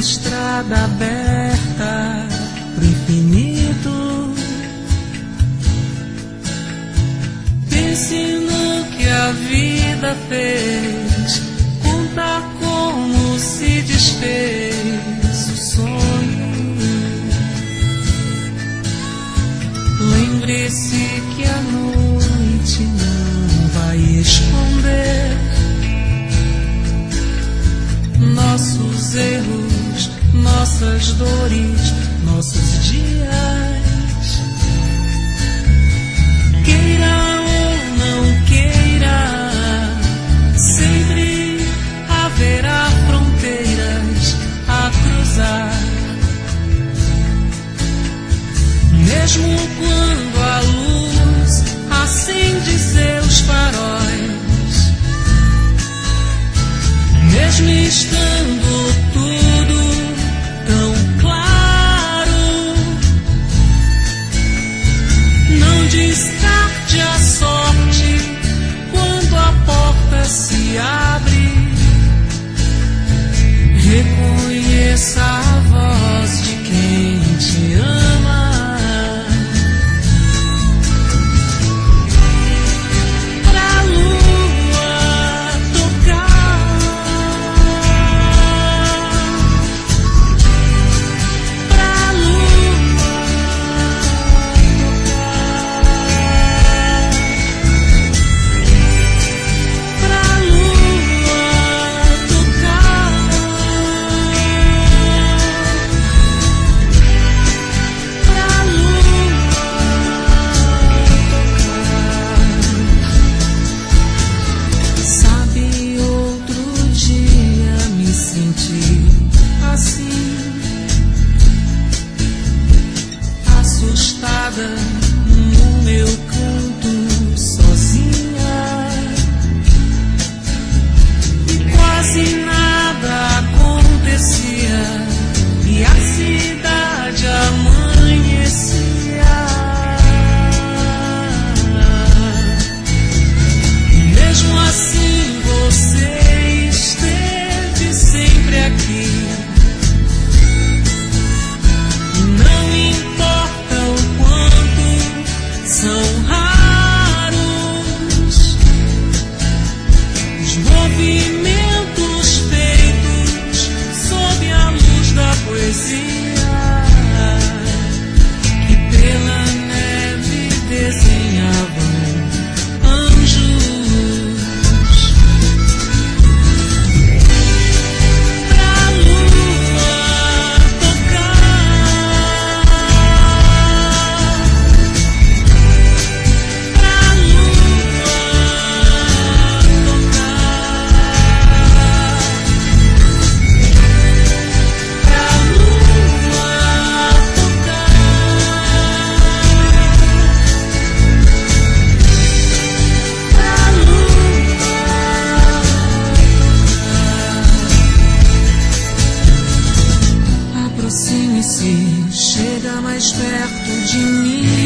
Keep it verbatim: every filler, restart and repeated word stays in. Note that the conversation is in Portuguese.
estrada aberta pro infinito. Pense no que a vida fez, conta como se desfez o sonho. Lembre-se que a noite não vai esconder nossos erros, nossas dores, nossos dias. Queira ou não queira, sempre haverá fronteiras a cruzar. Mesmo quando a luz acende seus faróis, mesmo estando tudo tão claro, não descarte a sorte quando a porta se abre. Reconheça a voz de quem te ama. No meu canto sozinha, e quase nada acontecia, e a cidade amanhecia. E mesmo assim você esteve sempre aqui. São raros os movimentos feitos sob a luz da poesia, que pela neve desenhavam anjos. Aproxime-se, chega mais perto de mim.